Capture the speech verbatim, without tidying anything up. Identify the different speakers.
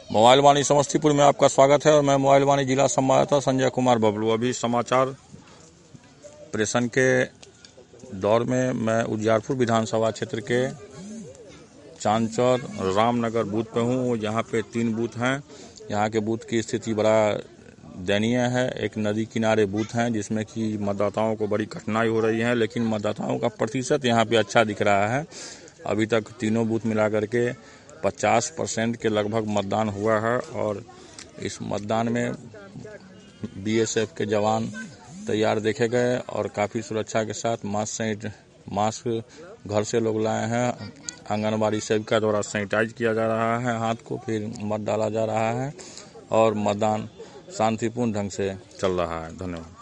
Speaker 1: Mobile वाणी समस्तीपुर में आपका स्वागत है और मैं मोबाइल वाणी जिला संवाददाता संजय कुमार बबलू। अभी समाचार प्रेषण के दौर में मैं उजियारपुर विधानसभा क्षेत्र के चांदचौर रामनगर बूथ पे हूँ। यहाँ पे तीन बूथ हैं। यहाँ के बूथ की स्थिति बड़ा दयनीय है। एक नदी किनारे बूथ हैं जिसमें कि मतदाताओं को बड़ी कठिनाई हो रही है, लेकिन मतदाताओं का प्रतिशत यहाँ पे अच्छा दिख रहा है। अभी तक तीनों बूथ मिला करके पचास परसेंट के लगभग मतदान हुआ है और इस मतदान में बीएसएफ के जवान तैयार देखे गए और काफ़ी सुरक्षा के साथ मास्क मास्क घर से लोग लाए हैं। आंगनबाड़ी सेविका द्वारा सैनिटाइज किया जा रहा है हाथ को, फिर मत डाला जा रहा है और मतदान शांतिपूर्ण ढंग से चल रहा है। धन्यवाद।